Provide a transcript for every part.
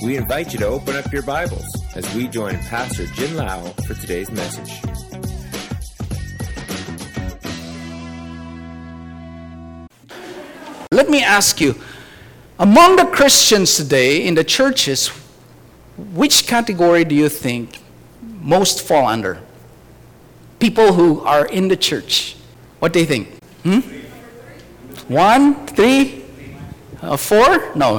We invite you to open up your Bibles as we join Pastor Jin Lau for today's message. Let me ask you, among the Christians today in the churches, which category do you think most fall under? People who are in the church. What do you think? 1, 3, 4? No,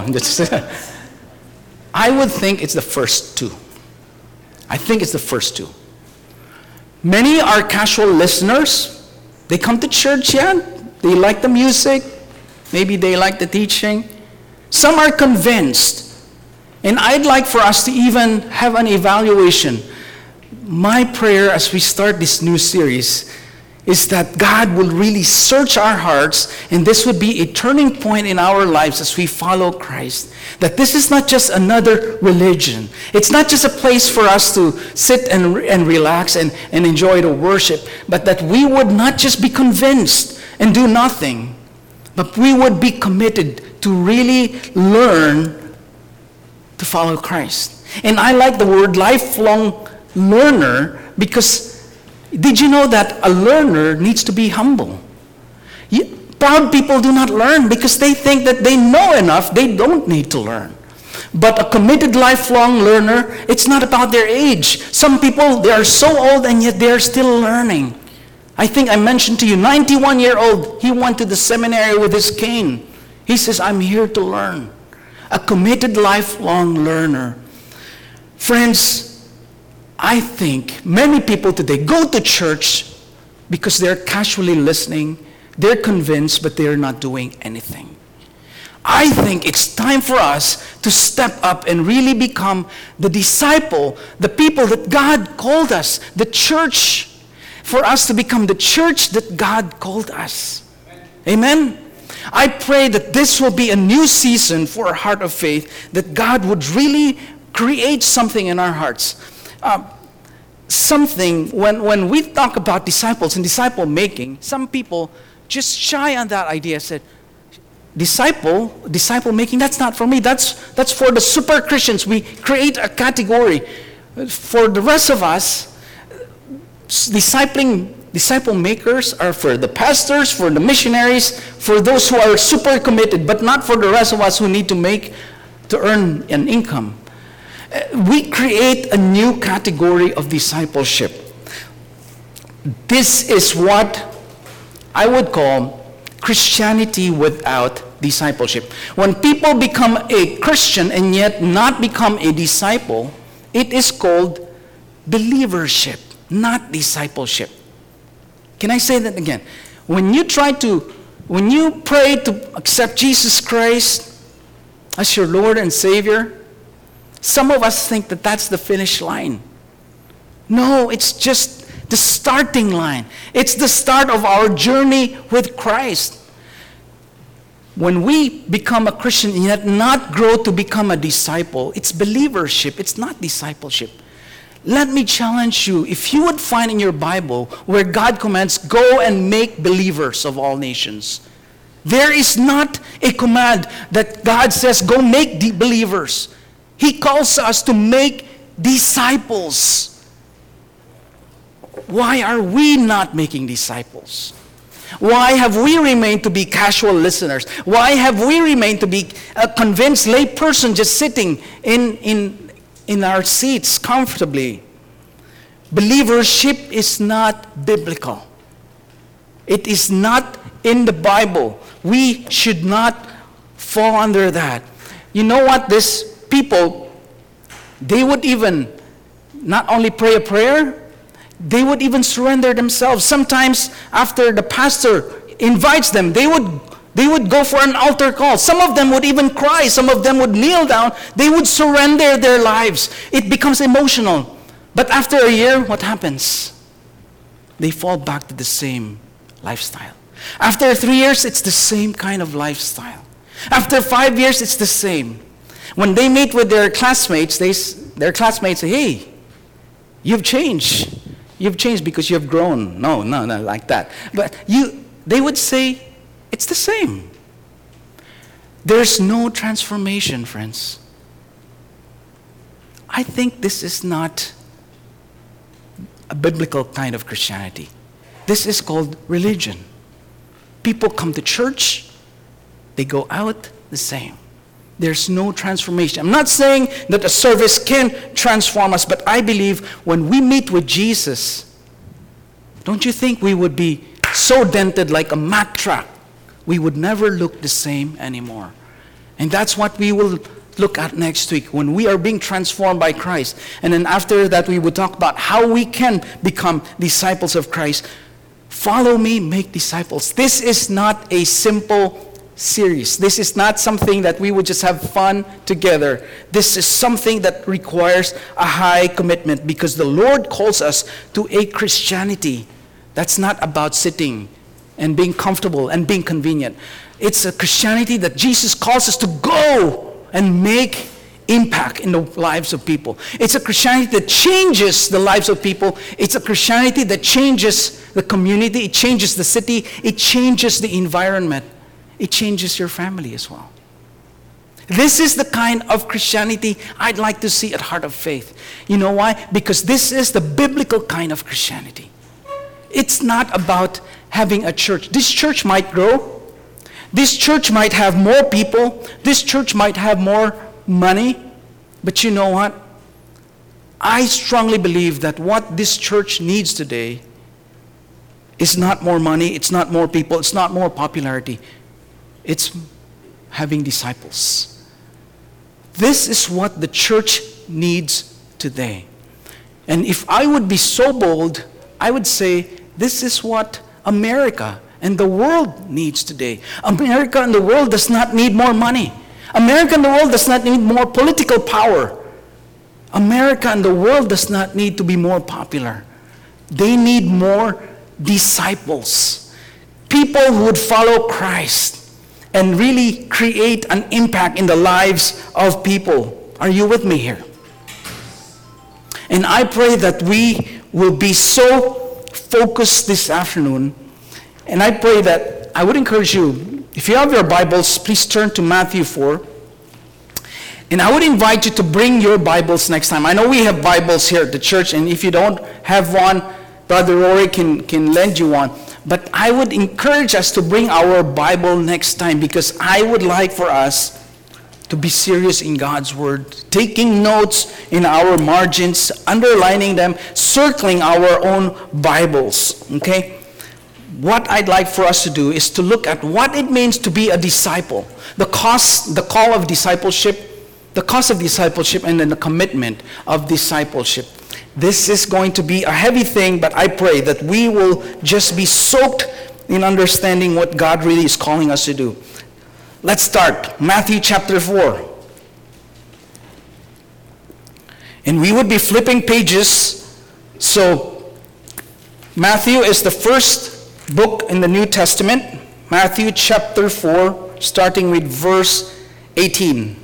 I would think it's the first two. I think it's the first two. Many are casual listeners. They come to church, they like the music. Maybe they like the teaching. Some are convinced. And I'd like for us to even have an evaluation. My prayer as we start this new series is that God will really search our hearts, and this would be a turning point in our lives as we follow Christ. That this is not just another religion. It's not just a place for us to sit and relax and enjoy the worship, but that we would not just be convinced and do nothing, but we would be committed to really learn to follow Christ. And I like the word lifelong learner because did you know that a learner needs to be humble? Proud people do not learn because they think that they know enough, they don't need to learn. But a committed lifelong learner, it's not about their age. Some people, they are so old and yet they are still learning. I think I mentioned to you, 91-year-old, he went to the seminary with his cane. He says, I'm here to learn. A committed lifelong learner. Friends, I think many people today go to church because they're casually listening, they're convinced, but they're not doing anything. I think it's time for us to step up and really become the disciple, the people that God called us, the church, for us to become the church that God called us. Amen? I pray that this will be a new season for our Heart of Faith, that God would really create something in our hearts. When we talk about disciples and disciple making, some people just shy on that idea, said, disciple making, that's not for me. That's for the super Christians. We create a category. For the rest of us, disciple makers are for the pastors, for the missionaries, for those who are super committed, but not for the rest of us who need to earn an income. We create a new category of discipleship. This is what I would call Christianity without discipleship. When people become a Christian and yet not become a disciple, it is called believership, not discipleship. Can I say that again? When you pray to accept Jesus Christ as your Lord and Savior, some of us think that that's the finish line. No, it's just the starting line. It's the start of our journey with Christ. When we become a Christian and yet not grow to become a disciple, it's believership, it's not discipleship. Let me challenge you, if you would find in your Bible where God commands, go and make believers of all nations. There is not a command that God says, go make believers. He calls us to make disciples. Why are we not making disciples? Why have we remained to be casual listeners? Why have we remained to be a convinced lay person just sitting in our seats comfortably? Believership is not biblical. It is not in the Bible. We should not fall under that. You know what? These people, they would even not only pray a prayer, they would even surrender themselves. Sometimes after the pastor invites them, they would go for an altar call. Some of them would even cry. Some of them would kneel down. They would surrender their lives. It becomes emotional. But after a year, what happens? They fall back to the same lifestyle. After 3 years, it's the same kind of lifestyle. After 5 years, it's the same. When they meet with their classmates, their classmates say, hey, you've changed. You've changed because you've grown. No, like that. But they would say, it's the same. There's no transformation, friends. I think this is not a biblical kind of Christianity. This is called religion. People come to church, they go out the same. There's no transformation. I'm not saying that a service can transform us, but I believe when we meet with Jesus, don't you think we would be so dented like a Mack truck? We would never look the same anymore. And that's what we will look at next week when we are being transformed by Christ. And then after that, we would talk about how we can become disciples of Christ. Follow me, make disciples. This is not a simple series. This is not something that we would just have fun together. This is something that requires a high commitment because the Lord calls us to a Christianity that's not about sitting and being comfortable and being convenient. It's a Christianity that Jesus calls us to go and make impact in the lives of people. It's a Christianity that changes the lives of people. It's a Christianity that changes the community. It changes the city. It changes the environment. It changes your family as well. This is the kind of Christianity I'd like to see at Heart of Faith. You know why? Because this is the biblical kind of Christianity. It's not about having a church. This church might grow. This church might have more people. This church might have more money. But you know what? I strongly believe that what this church needs today is not more money, it's not more people, it's not more popularity. It's having disciples. This is what the church needs today. And if I would be so bold, I would say this is what America and the world needs today. America and the world does not need more money. America and the world does not need more political power. America and the world does not need to be more popular. They need more disciples. People who would follow Christ and really create an impact in the lives of people. Are you with me here? And I pray that we will be so focused this afternoon. And I pray that I would encourage you, if you have your Bibles, please turn to Matthew 4. And I would invite you to bring your Bibles next time. I know we have Bibles here at the church, and if you don't have one, Brother Rory can lend you one. But I would encourage us to bring our Bible next time because I would like for us to be serious in God's Word, taking notes in our margins, underlining them, circling our own Bibles, okay? What I'd like for us to do is to look at what it means to be a disciple, the call of discipleship, the cost of discipleship, and then the commitment of discipleship. This is going to be a heavy thing, but I pray that we will just be soaked in understanding what God really is calling us to do. Let's start. Matthew chapter 4. And we would be flipping pages. So, Matthew is the first book in the New Testament. Matthew chapter 4, starting with verse 18.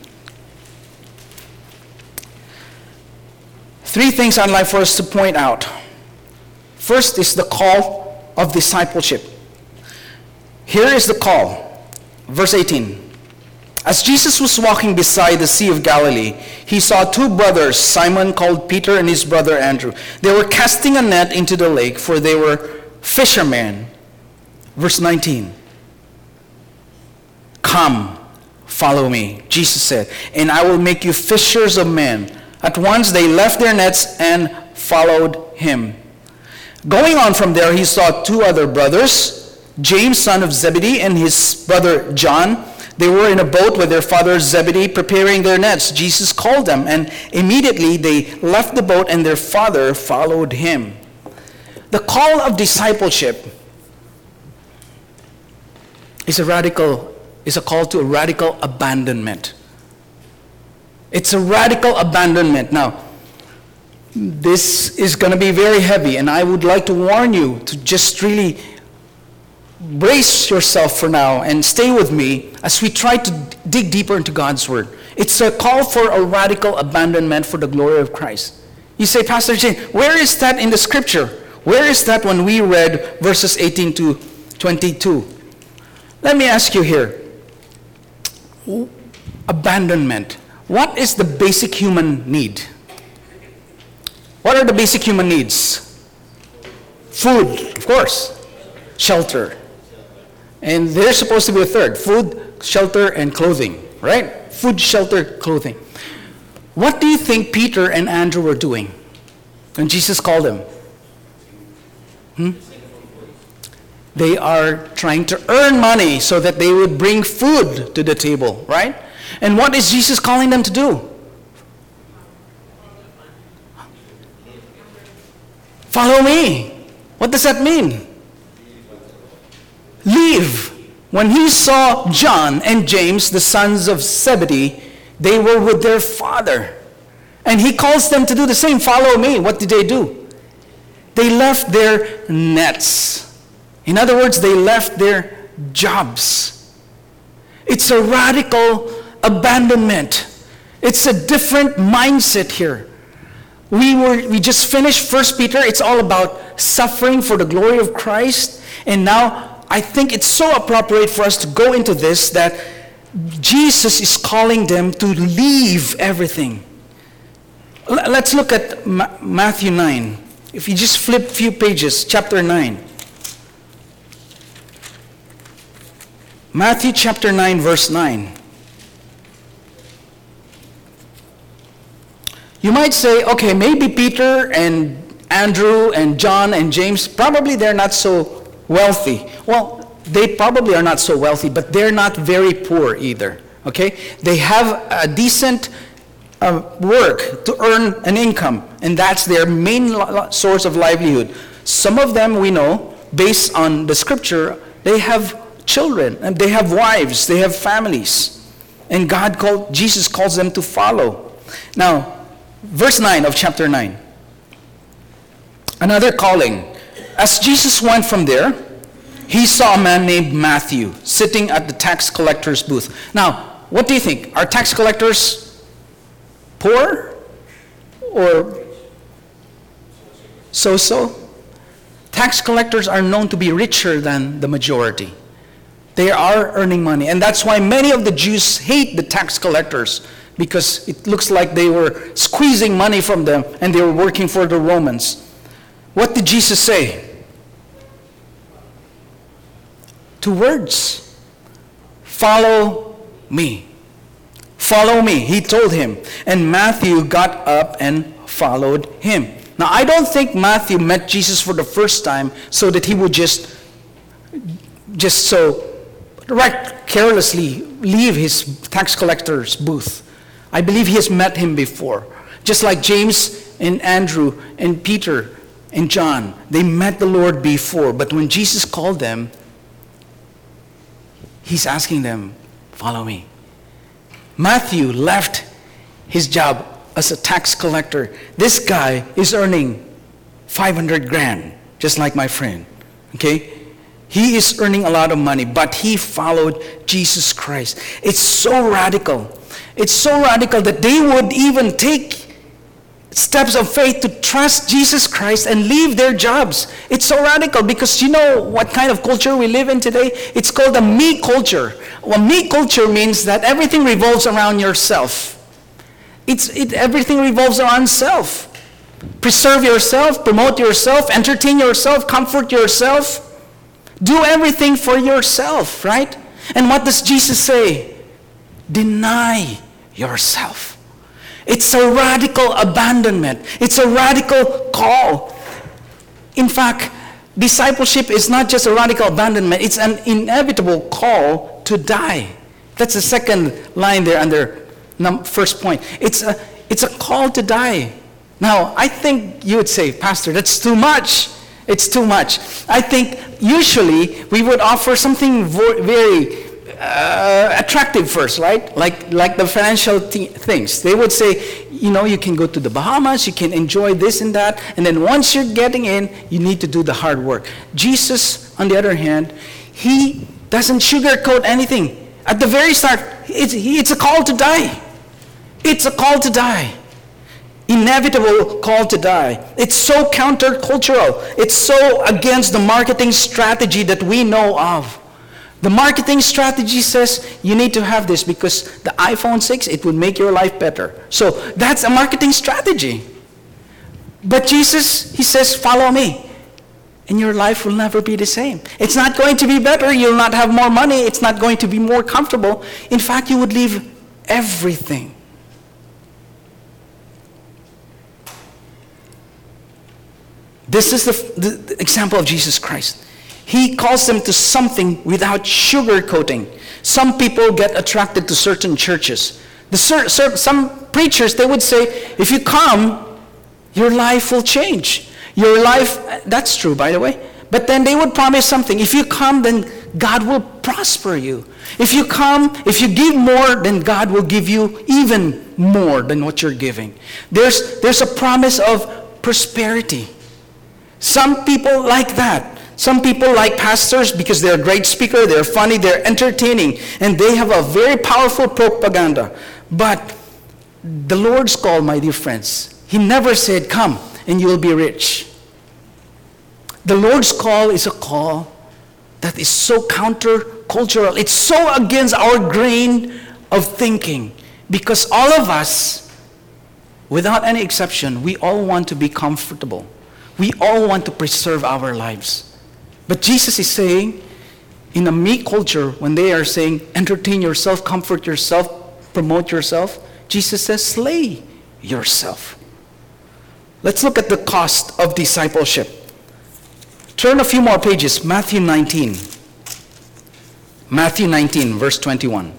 Three things I'd like for us to point out. First is the call of discipleship. Here is the call. Verse 18. As Jesus was walking beside the Sea of Galilee, he saw two brothers, Simon called Peter and his brother Andrew. They were casting a net into the lake, for they were fishermen. Verse 19. Come, follow me, Jesus said, and I will make you fishers of men. At once they left their nets and followed him. Going on from there, he saw two other brothers, James, son of Zebedee, and his brother John. They were in a boat with their father Zebedee preparing their nets. Jesus called them, and immediately they left the boat and their father followed him. The call of discipleship is a call to a radical abandonment. It's a radical abandonment. Now, this is going to be very heavy, and I would like to warn you to just really brace yourself for now and stay with me as we try to dig deeper into God's Word. It's a call for a radical abandonment for the glory of Christ. You say, Pastor Jane, where is that in the Scripture? Where is that when we read verses 18 to 22? Let me ask you here. Abandonment. What is the basic human need? What are the basic human needs? Food, of course. Shelter. And there's supposed to be a third. Food, shelter, and clothing. Right? Food, shelter, clothing. What do you think Peter and Andrew were doing when Jesus called them? They are trying to earn money so that they would bring food to the table, right? And what is Jesus calling them to do? Follow me. What does that mean? Leave. When he saw John and James, the sons of Zebedee, they were with their father. And he calls them to do the same. Follow me. What did they do? They left their nets. In other words, they left their jobs. It's a radical abandonment. It's a different mindset here. We just finished 1 Peter. It's all about suffering for the glory of Christ. And now I think it's so appropriate for us to go into this that Jesus is calling them to leave everything. Let's look at Matthew 9. If you just flip a few pages, chapter 9. Matthew chapter 9, verse 9. You might say, okay, maybe Peter and Andrew and John and James, probably they're not so wealthy. Well, they probably are not so wealthy, but they're not very poor either. Okay? They have a decent work to earn an income, and that's their main source of livelihood. Some of them we know, based on the scripture, they have children, and they have wives, they have families. And Jesus calls them to follow. Now, verse 9 of chapter 9. Another calling. As Jesus went from there, he saw a man named Matthew sitting at the tax collector's booth. Now, what do you think? Are tax collectors poor or so-so? Tax collectors are known to be richer than the majority. They are earning money. And that's why many of the Jews hate the tax collectors, because it looks like they were squeezing money from them and they were working for the Romans. What did Jesus say? 2 words. Follow me. Follow me, he told him. And Matthew got up and followed him. Now, I don't think Matthew met Jesus for the first time so that he would just so carelessly leave his tax collector's booth. I believe he has met him before. Just like James and Andrew and Peter and John. They met the Lord before. But when Jesus called them, he's asking them, follow me. Matthew left his job as a tax collector. This guy is earning 500 grand, just like my friend. Okay? He is earning a lot of money, but he followed Jesus Christ. It's so radical. It's so radical that they would even take steps of faith to trust Jesus Christ and leave their jobs. It's so radical because you know what kind of culture we live in today? It's called the me culture. Well, me culture means that everything revolves around yourself. Everything revolves around self. Preserve yourself, promote yourself, entertain yourself, comfort yourself. Do everything for yourself, right? And what does Jesus say? Deny yourself. It's a radical abandonment. It's a radical call. In fact, discipleship is not just a radical abandonment. It's an inevitable call to die. That's the second line there under first point. It's a call to die. Now, I think you would say, Pastor, that's too much. It's too much. I think usually we would offer something very attractive first, right? Like the financial things. They would say, you can go to the Bahamas, you can enjoy this and that, and then once you're getting in, you need to do the hard work. Jesus, on the other hand, he doesn't sugarcoat anything. At the very start, it's a call to die. It's a call to die. Inevitable call to die. It's so countercultural. It's so against the marketing strategy that we know of. The marketing strategy says you need to have this because the iPhone 6, it would make your life better. So that's a marketing strategy. But Jesus, he says, follow me. And your life will never be the same. It's not going to be better. You'll not have more money. It's not going to be more comfortable. In fact, you would leave everything. This is the example of Jesus Christ. He calls them to something without sugarcoating. Some people get attracted to certain churches. Some preachers, they would say, if you come, your life will change. Your life, that's true, by the way. But then they would promise something. If you come, then God will prosper you. If you come, if you give more, then God will give you even more than what you're giving. There's a promise of prosperity. Some people like that. Some people like pastors because they're a great speaker, they're funny, they're entertaining, and they have a very powerful propaganda. But the Lord's call, my dear friends, He never said, come and you will be rich. The Lord's call is a call that is so counter-cultural. It's so against our grain of thinking. Because all of us, without any exception, we all want to be comfortable. We all want to preserve our lives. But Jesus is saying, in a me culture, when they are saying, entertain yourself, comfort yourself, promote yourself, Jesus says, slay yourself. Let's look at the cost of discipleship. Turn a few more pages. Matthew 19. Matthew 19, verse 21.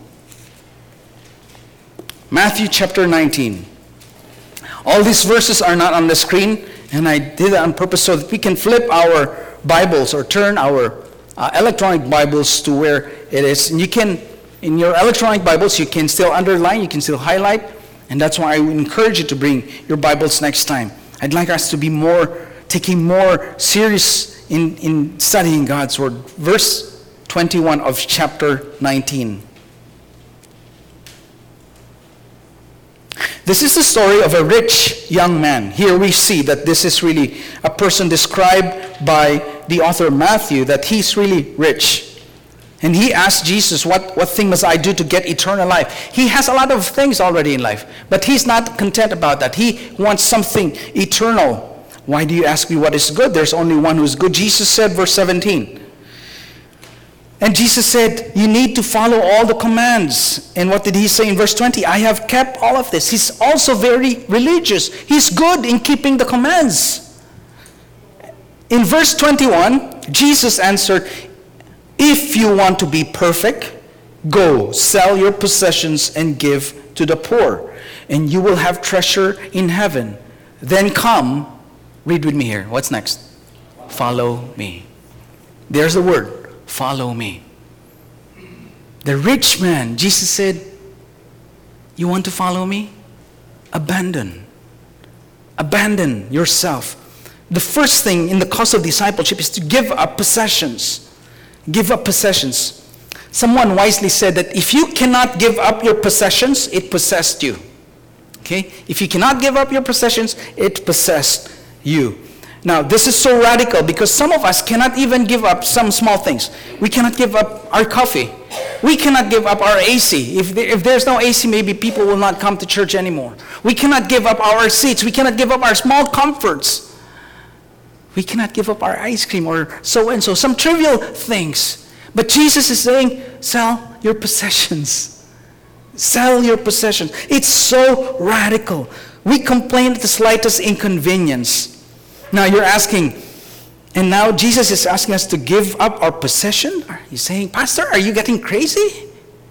Matthew chapter 19. All these verses are not on the screen, and I did it on purpose so that we can flip our Bibles or turn our electronic Bibles to where it is. And you can, in your electronic Bibles, you can still underline, you can still highlight, and that's why I would encourage you to bring your Bibles next time. I'd like us to be taking more serious in studying God's Word. Verse 21 of chapter 19. This is the story of a rich young man. Here we see that this is really a person described by the author Matthew, that he's really rich. And he asked Jesus, what thing must I do to get eternal life? He has a lot of things already in life, but he's not content about that. He wants something eternal. Why do you ask me what is good? There's only one who is good. Jesus said, verse 17. And Jesus said, you need to follow all the commands. And what did he say in verse 20? I have kept all of this. He's also very religious. He's good in keeping the commands. In verse 21, Jesus answered, if you want to be perfect, go, sell your possessions and give to the poor, and you will have treasure in heaven. Then come, read with me here. What's next? Follow me. There's the word. Follow me. The rich man, Jesus said, you want to follow me? Abandon yourself. The first thing in the cost of discipleship is to give up possessions. Give up possessions. Someone wisely said that if you cannot give up your possessions, it possessed you. Okay? If you cannot give up your possessions, it possessed you. Now, this is so radical because some of us cannot even give up some small things. We cannot give up our coffee. We cannot give up our AC. If there's no AC, maybe people will not come to church anymore. We cannot give up our seats. We cannot give up our small comforts. We cannot give up our ice cream or so-and-so, some trivial things. But Jesus is saying, sell your possessions. Sell your possessions. It's so radical. We complain at the slightest inconvenience. Now you're asking, and now Jesus is asking us to give up our possession? He's saying, Pastor, are you getting crazy?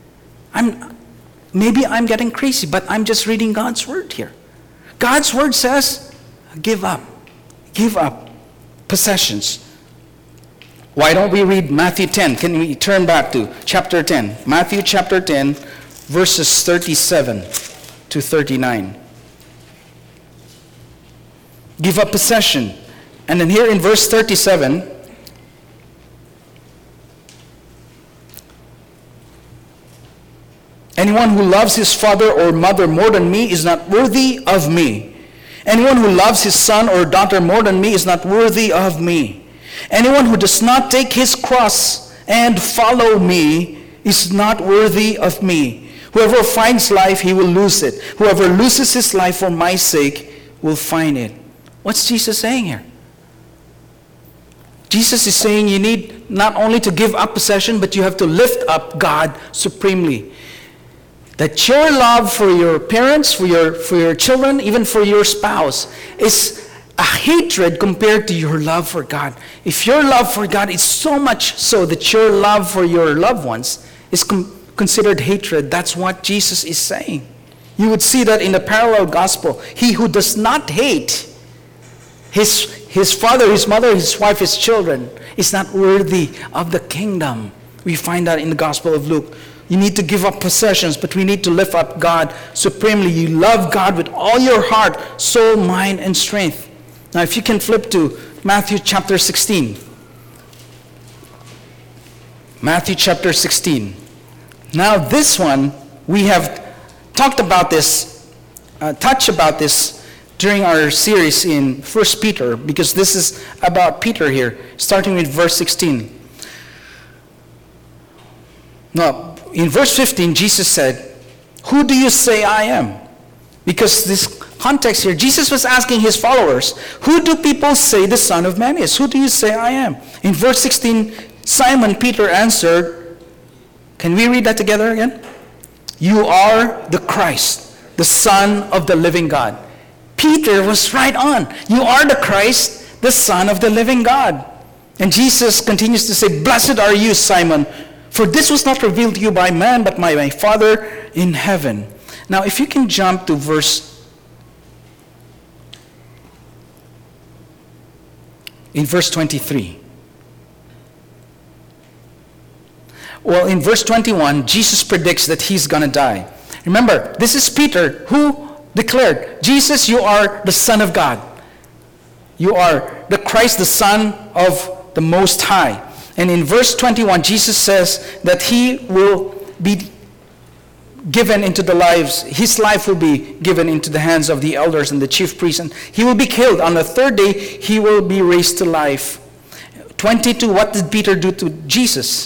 Maybe I'm getting crazy, but I'm just reading God's word here. God's word says, give up possessions. Why don't we read Matthew 10? Can we turn back to chapter 10? Matthew chapter 10, verses 37 to 39. Give up possession. And then here in verse 37, anyone who loves his father or mother more than me is not worthy of me. Anyone who loves his son or daughter more than me is not worthy of me. Anyone who does not take his cross and follow me is not worthy of me. Whoever finds life, he will lose it. Whoever loses his life for my sake will find it. What's Jesus saying here? Jesus is saying you need not only to give up possession, but you have to lift up God supremely. That your love for your parents, for your children, even for your spouse, is a hatred compared to your love for God. If your love for God is so much so that your love for your loved ones is considered hatred, that's what Jesus is saying. You would see that in the parallel gospel. He who does not hate his father, his mother, his wife, his children is not worthy of the kingdom. We find that in the Gospel of Luke. You need to give up possessions, but we need to lift up God supremely. You love God with all your heart, soul, mind, and strength. Now, if you can flip to Matthew chapter 16. Matthew chapter 16. Now, this one, we have talked about this, touched about this during our series in 1 Peter, because this is about Peter here, starting with verse 16. Now, in verse 15, Jesus said, "Who do you say I am?" Because this context here, Jesus was asking his followers, "Who do people say the Son of Man is? Who do you say I am?" In verse 16, Simon Peter answered, can we read that together again? "You are the Christ, the Son of the living God." Peter was right on. You are the Christ, the Son of the living God. And Jesus continues to say, "Blessed are you, Simon, for this was not revealed to you by man, but by my Father in heaven." Now, if you can jump to verse 23. Well, in verse 21, Jesus predicts that he's going to die. Remember, this is Peter who declared, "Jesus, you are the Son of God. You are the Christ, the Son of the Most High." And in verse 21, Jesus says that he will be given into the lives, his life will be given into the hands of the elders and the chief priests, and he will be killed. On the third day, he will be raised to life. 22, what did Peter do to Jesus?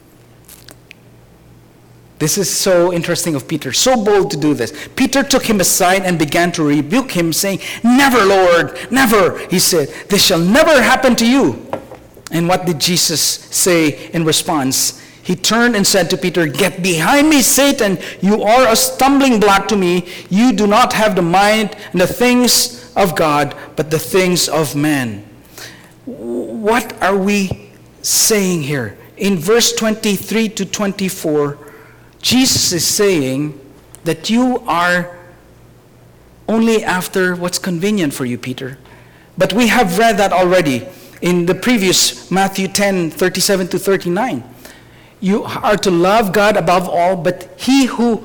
This is so interesting of Peter, so bold to do this. Peter took him aside and began to rebuke him, saying, "Never, Lord, never," he said, "this shall never happen to you." And what did Jesus say in response? He turned and said to Peter, "Get behind me, Satan. You are a stumbling block to me. You do not have the mind and the things of God, but the things of man." What are we saying here? In verse 23 to 24, Jesus is saying that you are only after what's convenient for you, Peter. But we have read that already in the previous Matthew 10, 37 to 39. You are to love God above all, but he who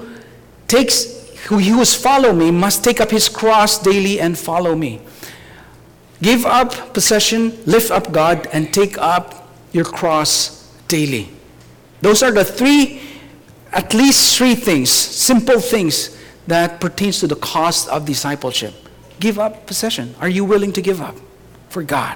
follow me must take up his cross daily and follow me. Give up possession, lift up God, and take up your cross daily. Those are the at least three things, simple things that pertains to the cost of discipleship. Give up possession. Are you willing to give up for God?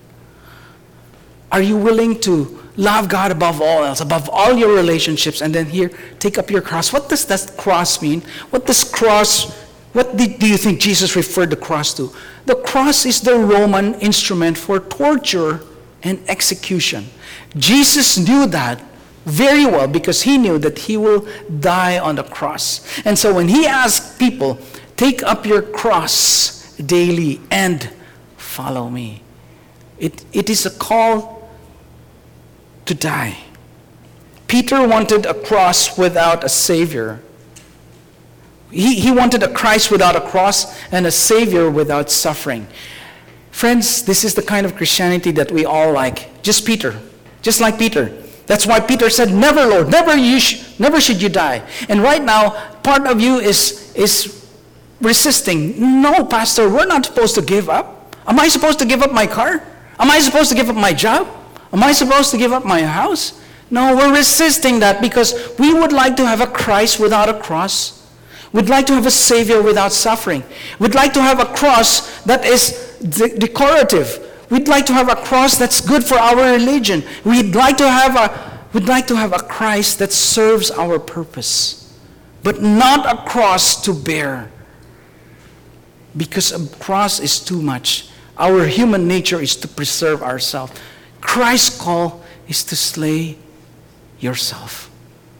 Are you willing to love God above all else, above all your relationships, and then here, take up your cross? What does that cross mean? What do you think Jesus referred the cross to? The cross is the Roman instrument for torture and execution. Jesus knew that very well because he knew that he will die on the cross. And so when he asked people, "Take up your cross daily and follow me," it is a call to die. Peter wanted a cross without a Savior. He wanted a Christ without a cross and a Savior without suffering. Friends, this is the kind of Christianity that we all like. Just like Peter. That's why Peter said, "Never, Lord, never should you die." And right now, part of you is resisting. "No, Pastor, we're not supposed to give up. Am I supposed to give up my car? Am I supposed to give up my job? Am I supposed to give up my house?" No, we're resisting that because we would like to have a Christ without a cross. We'd like to have a Savior without suffering. We'd like to have a cross that is decorative. We'd like to have a cross that's good for our religion. We'd like to have a Christ that serves our purpose, but not a cross to bear. because a cross is too much. Our human nature is to preserve ourselves. Christ's call is to slay yourself.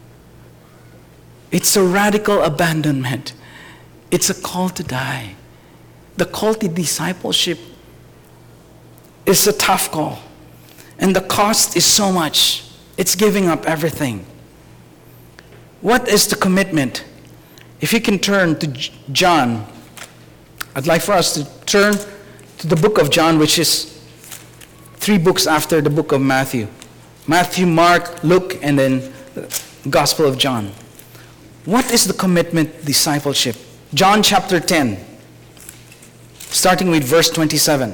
It's a radical abandonment. It's a call to die. The call to discipleship is a tough call. And the cost is so much. It's giving up everything. What is the commitment? If you can turn to John, I'd like for us to turn to the book of John, which is 3 books after the book of Matthew. Matthew, Mark, Luke, and then the Gospel of John. What is the commitment, discipleship? John chapter 10, starting with verse 27.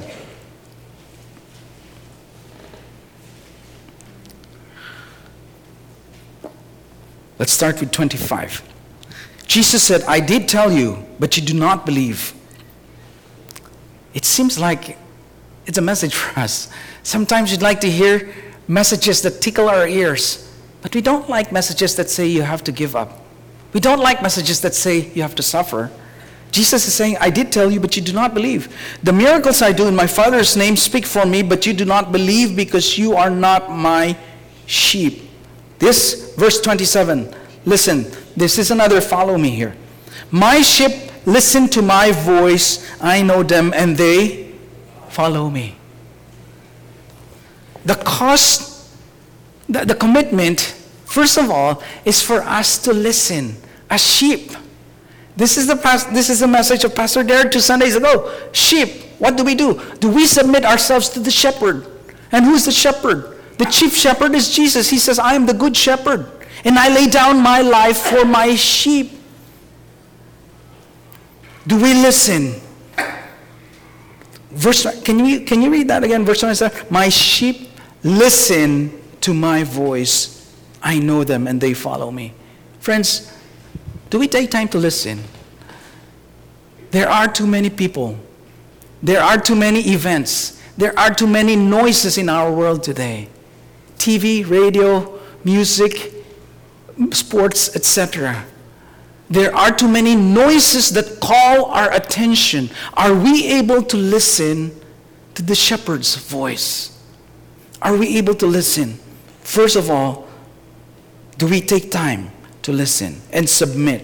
Let's start with 25. Jesus said, I did tell you, but you do not believe. It seems like it's a message for us. Sometimes you'd like to hear messages that tickle our ears, but we don't like messages that say you have to give up. We don't like messages that say you have to suffer. Jesus is saying, I did tell you, but you do not believe. The miracles I do in my Father's name speak for me, but you do not believe because you are not my sheep. This, verse 27, listen, this is another follow me here. My sheep listen to my voice, I know them, and they follow me. The cost, the commitment, first of all, is for us to listen as sheep. This is the message of Pastor Derek 2 Sundays ago. Sheep, what do? Do we submit ourselves to the shepherd? And who's the shepherd? The chief shepherd is Jesus. He says, I am the good shepherd, and I lay down my life for my sheep. Do we listen? Can you read that again? Verse 27. My sheep listen to my voice. I know them, and they follow me. Friends, do we take time to listen? There are too many people. There are too many events. There are too many noises in our world today. TV, radio, music, sports, etc. There are too many noises that call our attention. Are we able to listen to the shepherd's voice? Are we able to listen? First of all, do we take time to listen and submit?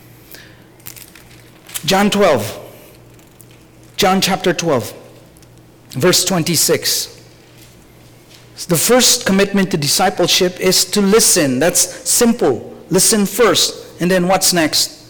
John chapter 12, verse 26. The first commitment to discipleship is to listen. That's simple. Listen first. And then what's next?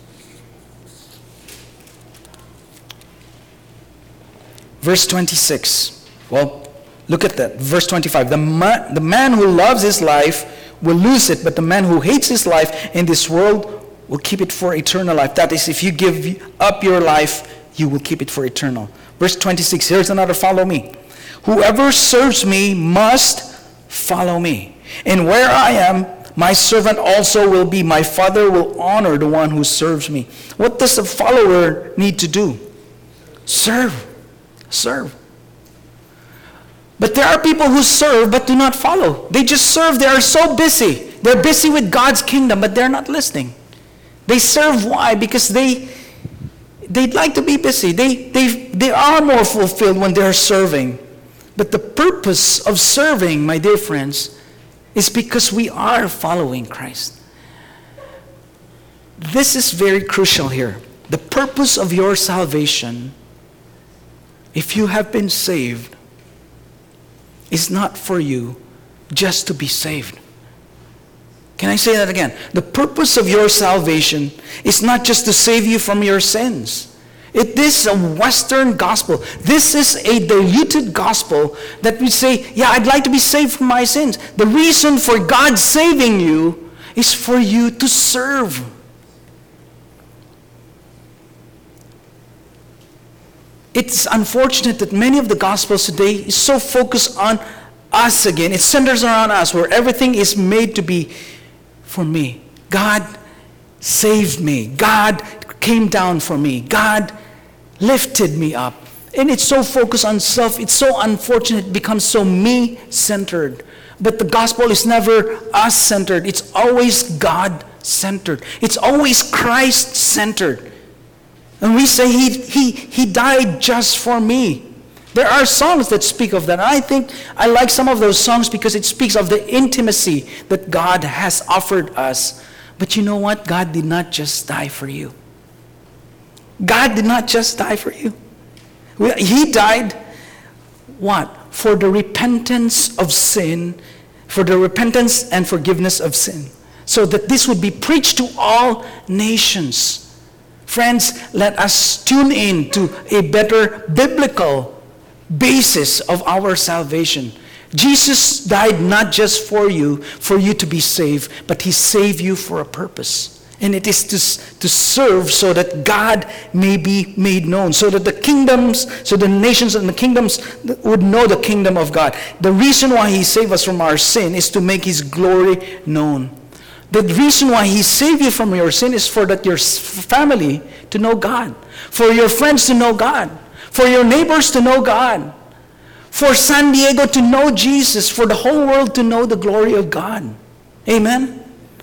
Verse 26. Well, look at that. Verse 25. The man who loves his life will lose it, but the man who hates his life in this world will keep it for eternal life. That is, if you give up your life, you will keep it for eternal. Verse 26. Here's another follow me. Whoever serves me must follow me. And where I am, my servant also will be. My Father will honor the one who serves me. What does a follower need to do? Serve. Serve. But there are people who serve but do not follow. They just serve. They are so busy. They're busy with God's kingdom, but they're not listening. They serve. Why? Because they'd like to be busy. They are more fulfilled when they're serving. But the purpose of serving, my dear friends, is because we are following Christ. This is very crucial here. The purpose of your salvation, if you have been saved, is not for you just to be saved. Can I say that again? The purpose of your salvation is not just to save you from your sins. It is a Western gospel. This is a diluted gospel that we say, yeah, I'd like to be saved from my sins. The reason for God saving you is for you to serve. It's unfortunate that many of the gospels today is so focused on us again. It centers around us, where everything is made to be for me. God saved me. God came down for me. God lifted me up. And it's so focused on self. It's so unfortunate it becomes so me-centered. But the gospel is never us-centered. It's always God-centered. It's always Christ-centered. And we say he died just for me. There are songs that speak of that. I think I like some of those songs because it speaks of the intimacy that God has offered us. But you know what? God did not just die for you. God did not just die for you. He died, what? For the repentance of sin, for the repentance and forgiveness of sin, so that this would be preached to all nations. Friends, let us tune in to a better biblical basis of our salvation. Jesus died not just for you to be saved, but he saved you for a purpose. And it is to serve so that God may be made known, so that the kingdoms, so the nations and the kingdoms would know the kingdom of God. The reason why he saved us from our sin is to make his glory known. The reason why he saved you from your sin is for that your family to know God, for your friends to know God, for your neighbors to know God, for San Diego to know Jesus, for the whole world to know the glory of God. Amen?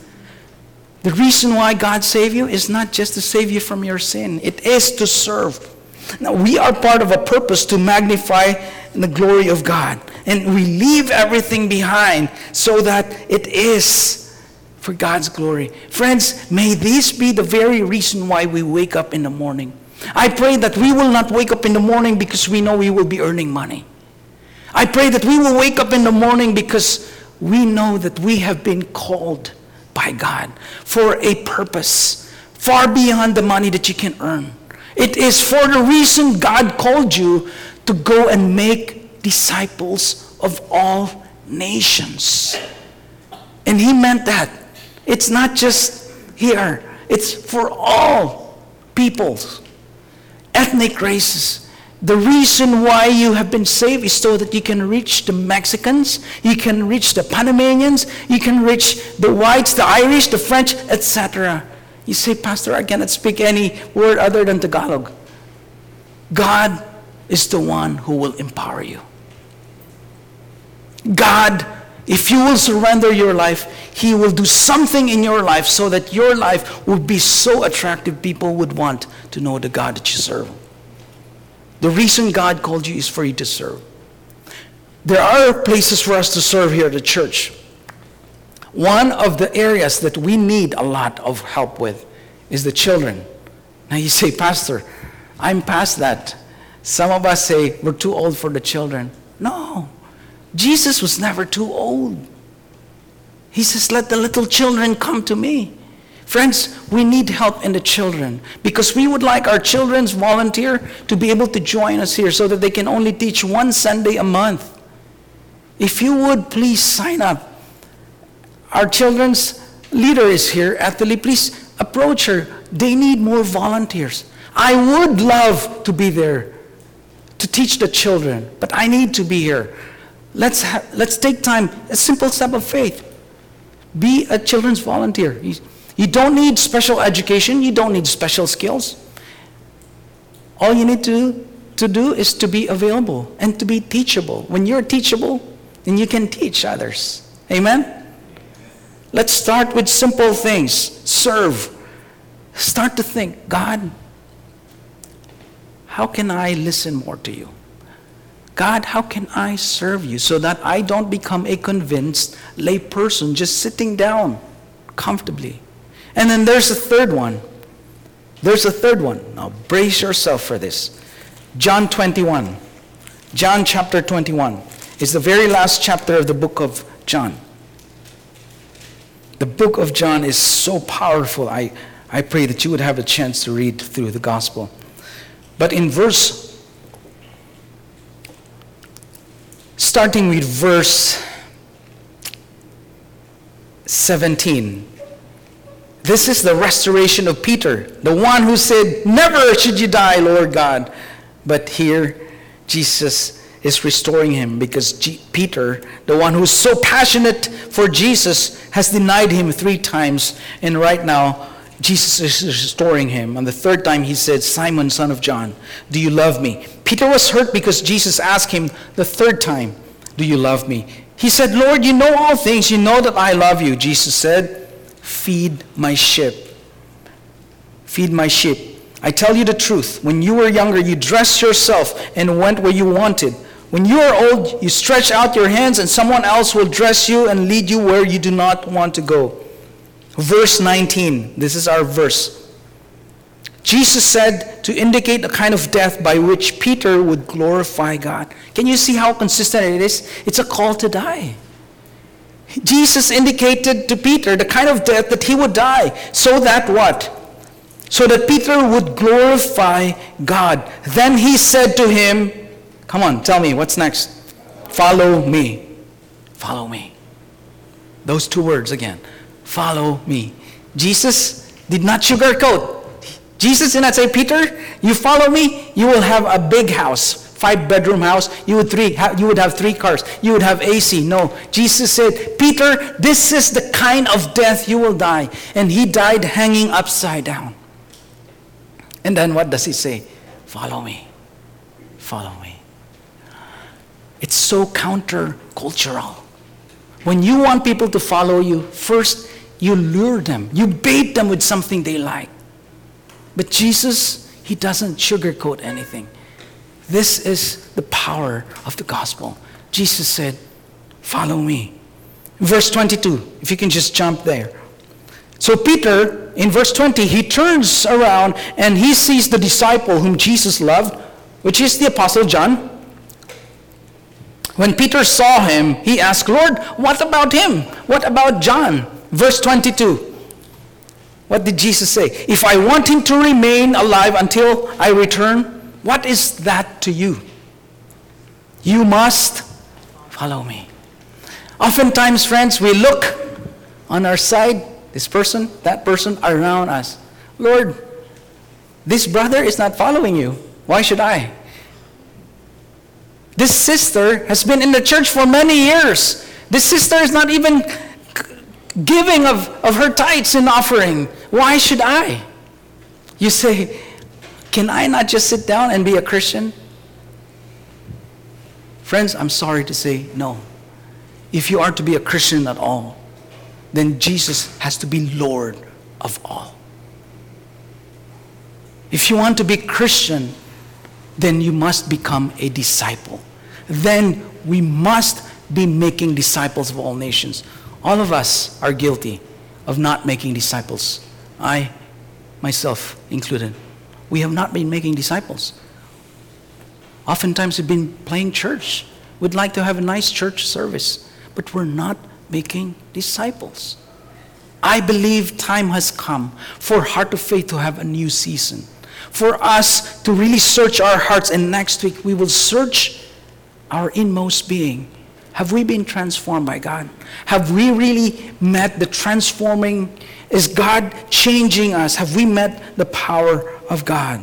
The reason why God saved you is not just to save you from your sin. It is to serve. Now, we are part of a purpose to magnify the glory of God. And we leave everything behind so that it is for God's glory. Friends, may this be the very reason why we wake up in the morning. I pray that we will not wake up in the morning because we know we will be earning money. I pray that we will wake up in the morning because we know that we have been called by God for a purpose far beyond the money that you can earn. It is for the reason God called you to go and make disciples of all nations. And he meant that. It's not just here. It's for all peoples, ethnic races. The reason why you have been saved is so that you can reach the Mexicans, you can reach the Panamanians, you can reach the whites, the Irish, the French, etc. You say, Pastor, I cannot speak any word other than Tagalog. God is the one who will empower you. God, if you will surrender your life, he will do something in your life so that your life will be so attractive people would want to know the God that you serve. The reason God called you is for you to serve. There are places for us to serve here at the church. One of the areas that we need a lot of help with is the children. Now you say, Pastor, I'm past that. Some of us say, we're too old for the children. No, Jesus was never too old. He says, let the little children come to me. Friends, we need help in the children because we would like our children's volunteer to be able to join us here so that they can only teach one Sunday a month. If you would, please sign up. Our children's leader is here, Athalie. Please approach her. They need more volunteers. I would love to be there to teach the children, but I need to be here. Let's take time, a simple step of faith. Be a children's volunteer. You don't need special education. You don't need special skills. All you need to do is to be available and to be teachable. When you're teachable, then you can teach others. Amen? Let's start with simple things. Serve. Start to think, God, how can I listen more to you? God, how can I serve you so that I don't become a convinced lay person just sitting down comfortably? And then there's a third one. There's a third one. Now brace yourself for this. John 21. John chapter 21 is the very last chapter of the book of John. The book of John is so powerful. I pray that you would have a chance to read through the gospel. But in starting with verse 17, this is the restoration of Peter, the one who said, never should you die, Lord God. But here, Jesus is restoring him because Peter, the one who's so passionate for Jesus, has denied him 3 times. And right now, Jesus is restoring him. On the 3rd time, he said, Simon, son of John, do you love me? Peter was hurt because Jesus asked him the 3rd time, do you love me? He said, Lord, you know all things. You know that I love you. Jesus said, feed my sheep. Feed my sheep. I tell you the truth, when you were younger, you dressed yourself and went where you wanted. When you are old, you stretch out your hands and someone else will dress you and lead you where you do not want to go. Verse 19, this is our verse. Jesus said to indicate the kind of death by which Peter would glorify God. Can you see how consistent it is? It's a call to die. Jesus indicated to Peter the kind of death that he would die. So that what? So that Peter would glorify God. Then he said to him, come on, tell me, what's next? Follow me. Follow me. Those two words again. Follow me. Jesus did not sugarcoat. Jesus did not say, Peter, you follow me, you will have a big house, 5-bedroom house. You would have 3 cars. You would have AC. No. Jesus said, Peter, this is the kind of death you will die. And he died hanging upside down. And then what does he say? Follow me. Follow me. It's so counter-cultural. When you want people to follow you, first you lure them. You bait them with something they like. But Jesus, he doesn't sugarcoat anything. This is the power of the gospel. Jesus said, follow me. Verse 22, if you can just jump there. So Peter, in verse 20, he turns around and he sees the disciple whom Jesus loved, which is the Apostle John. When Peter saw him, he asked, Lord, what about him? What about John? Verse 22. What did Jesus say? If I want him to remain alive until I return, what is that to you? You must follow me. Oftentimes, friends, we look on our side, this person, that person around us. Lord, this brother is not following you. Why should I? This sister has been in the church for many years. This sister is not even giving of her tithes and offering. Why should I? You say, can I not just sit down and be a Christian? Friends, I'm sorry to say no. If you are to be a Christian at all, then Jesus has to be Lord of all. If you want to be Christian, then you must become a disciple. Then we must be making disciples of all nations. All of us are guilty of not making disciples. I, myself included. We have not been making disciples. Oftentimes we've been playing church. We'd like to have a nice church service, but we're not making disciples. I believe time has come for Heart of Faith to have a new season. For us to really search our hearts, and next week we will search our inmost being. Have we been transformed by God? Have we really met the transforming? Is God changing us? Have we met the power of God?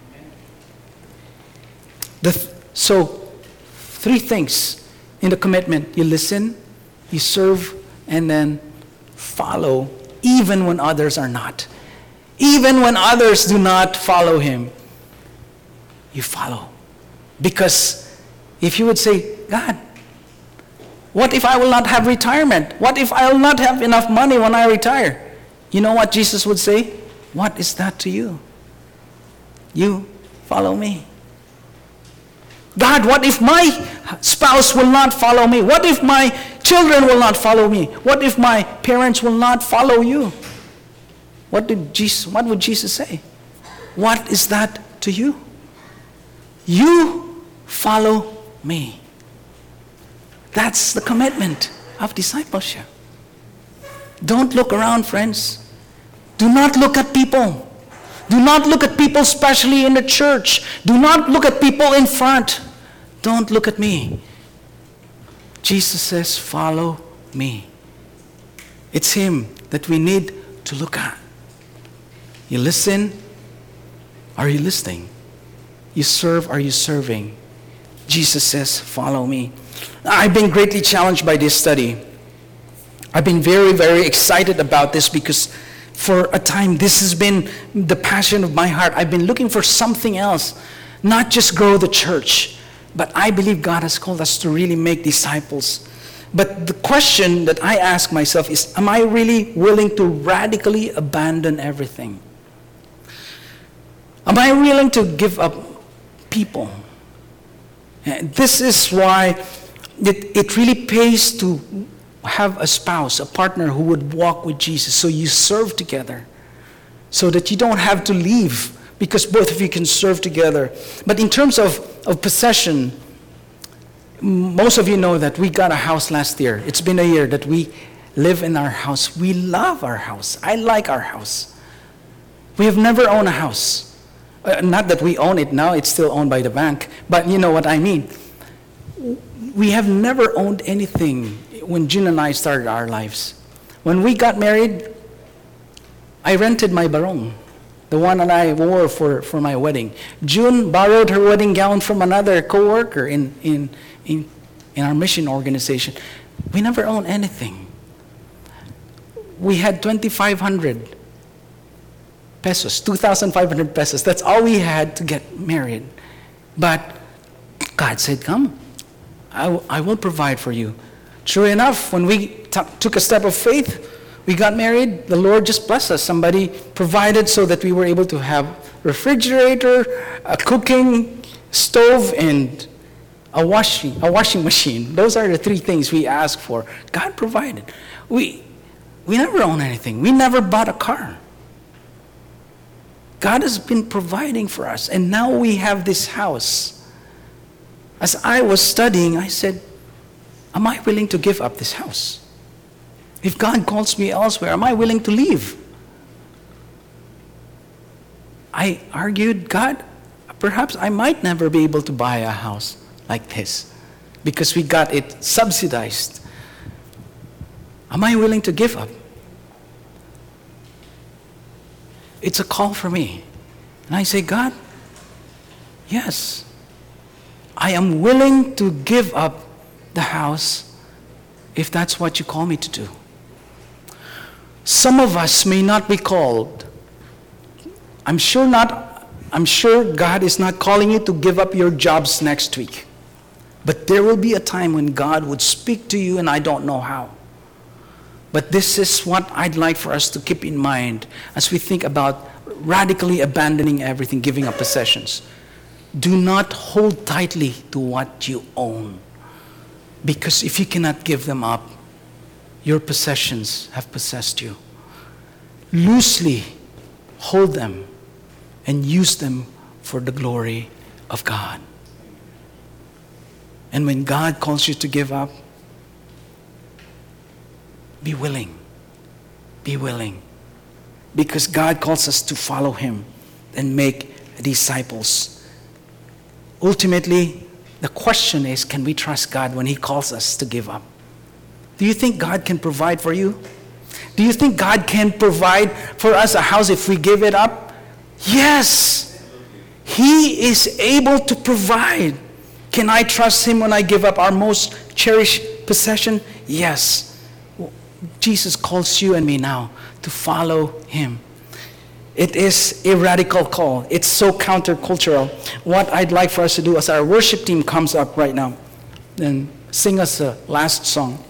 So, 3 things in the commitment. You listen, you serve, and then follow, even when others are not. Even when others do not follow him, you follow. Because if you would say, God, what if I will not have retirement? What if I will not have enough money when I retire? You know what Jesus would say? What is that to you? You follow me. God, what if my spouse will not follow me? What if my children will not follow me? What if my parents will not follow you? What would Jesus say? What is that to you? You follow me. That's the commitment of discipleship. Don't look around, friends. Do not look at people. Do not look at people, especially in the church. Do not look at people in front. Don't look at me. Jesus says, follow me. It's him that we need to look at. You listen, are you listening? You serve, are you serving? Jesus says, follow me. I've been greatly challenged by this study. I've been very, very excited about this because for a time this has been the passion of my heart. I've been looking for something else, not just grow the church, but I believe God has called us to really make disciples. But the question that I ask myself is, am I really willing to radically abandon everything? Am I willing to give up people? And this is why it really pays to have a spouse, a partner who would walk with Jesus, so you serve together, so that you don't have to leave, because both of you can serve together. But in terms of possession, most of you know that we got a house last year. It's been a year that we live in our house. We love our house. I like our house. We have never owned a house. Not that we own it now, it's still owned by the bank, but you know what I mean. We have never owned anything when June and I started our lives. When we got married, I rented my barong, the one that I wore for my wedding. June borrowed her wedding gown from another co-worker in our mission organization. We never owned anything. We had 2,500 pesos, 2,500 pesos. That's all we had to get married. But God said, come, I will provide for you. True enough, when we took a step of faith, we got married, the Lord just blessed us. Somebody provided so that we were able to have refrigerator, a cooking stove, and a washing machine. Those are the three things we asked for. God provided. We never owned anything. We never bought a car. God has been providing for us, and now we have this house. As I was studying, I said, am I willing to give up this house? If God calls me elsewhere, am I willing to leave? I argued, God, perhaps I might never be able to buy a house like this because we got it subsidized. Am I willing to give up? It's a call for me. And I say, God, yes, I am willing to give up the house if that's what you call me to do. Some of us may not be called. I'm sure God is not calling you to give up your jobs next week. But there will be a time when God would speak to you, and I don't know how. But this is what I'd like for us to keep in mind as we think about radically abandoning everything, giving up possessions. Do not hold tightly to what you own. Because if you cannot give them up, your possessions have possessed you. Loosely hold them and use them for the glory of God. And when God calls you to give up, be willing. Be willing. Because God calls us to follow Him and make disciples. Ultimately, the question is, can we trust God when He calls us to give up? Do you think God can provide for you? Do you think God can provide for us a house if we give it up? Yes. He is able to provide. Can I trust Him when I give up our most cherished possession? Yes. Jesus calls you and me now to follow Him. It is a radical call. It's so countercultural. What I'd like for us to do as our worship team comes up right now and sing us a last song.